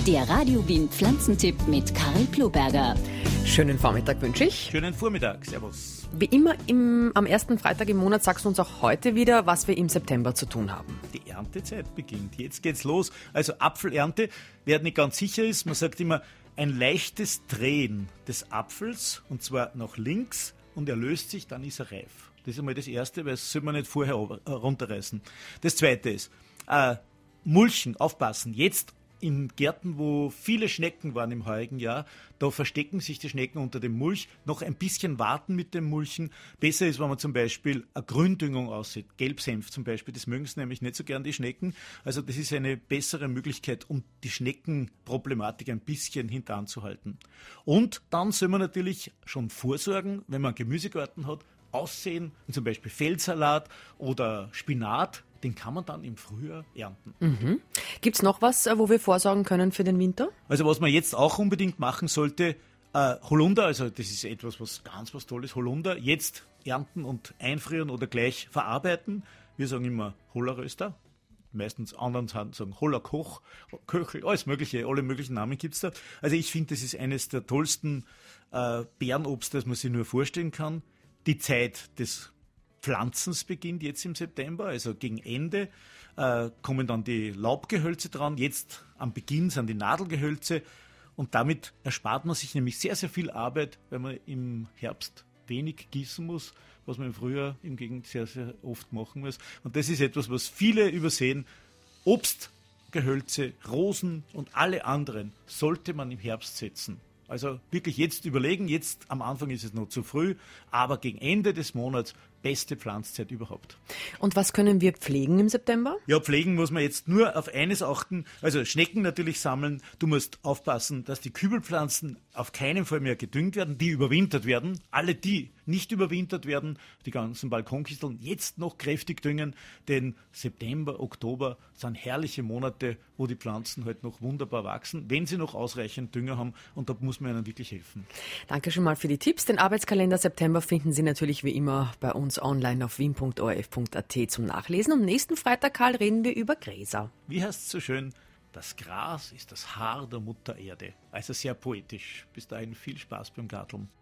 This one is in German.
Der Radio Wien Pflanzentipp mit Karl Kloberger. Schönen Vormittag wünsche ich. Schönen Vormittag, servus. Wie immer am ersten Freitag im Monat sagst du uns auch heute wieder, was wir im September zu tun haben. Die Erntezeit beginnt, jetzt geht's los. Also Apfelernte, wer nicht ganz sicher ist, man sagt immer, ein leichtes Drehen des Apfels, und zwar nach links, und er löst sich, dann ist er reif. Das ist einmal das Erste, weil das soll man nicht vorher runterreißen. Das Zweite ist, mulchen, aufpassen. Jetzt in Gärten, wo viele Schnecken waren im heurigen Jahr, da verstecken sich die Schnecken unter dem Mulch. Noch ein bisschen warten mit dem Mulchen. Besser ist, wenn man zum Beispiel eine Gründüngung aussieht. Gelbsenf zum Beispiel, das mögen es nämlich nicht so gern, die Schnecken. Also das ist eine bessere Möglichkeit, um die Schneckenproblematik ein bisschen hintanzuhalten. Und dann soll man natürlich schon vorsorgen, wenn man einen Gemüsegarten hat, aussehen, zum Beispiel Feldsalat oder Spinat. Den kann man dann im Frühjahr ernten. Mhm. Gibt es noch was, wo wir vorsorgen können für den Winter? Also was man jetzt auch unbedingt machen sollte, Holunder, also das ist etwas, was Tolles, Holunder, jetzt ernten und einfrieren oder gleich verarbeiten. Wir sagen immer Hollerröster. Meistens anderen sagen Hollerkoch, Köchel, alles mögliche, alle möglichen Namen gibt es da. Also ich finde, das ist eines der tollsten Beerenobst, das man sich nur vorstellen kann. Die Zeit des Pflanzens beginnt jetzt im September, also gegen Ende kommen dann die Laubgehölze dran. Jetzt am Beginn sind die Nadelgehölze und damit erspart man sich nämlich sehr, sehr viel Arbeit, weil man im Herbst wenig gießen muss, was man im Frühjahr im Gegenteil sehr, sehr oft machen muss. Und das ist etwas, was viele übersehen. Obstgehölze, Rosen und alle anderen sollte man im Herbst setzen. Also wirklich jetzt überlegen, jetzt am Anfang ist es noch zu früh, aber gegen Ende des Monats beste Pflanzzeit überhaupt. Und was können wir pflegen im September? Ja, pflegen muss man jetzt nur auf eines achten, also Schnecken natürlich sammeln. Du musst aufpassen, dass die Kübelpflanzen auf keinen Fall mehr gedüngt werden, die überwintert werden. Alle, die nicht überwintert werden, die ganzen Balkonkisteln, jetzt noch kräftig düngen, denn September, Oktober sind herrliche Monate, wo die Pflanzen halt noch wunderbar wachsen, wenn sie noch ausreichend Dünger haben, und da muss man ihnen wirklich helfen. Danke schon mal für die Tipps. Den Arbeitskalender September finden Sie natürlich wie immer bei uns online auf wien.orf.at zum Nachlesen. Und nächsten Freitag, Karl, reden wir über Gräser. Wie heißt es so schön? Das Gras ist das Haar der Mutter Erde. Also sehr poetisch. Bis dahin viel Spaß beim Garteln.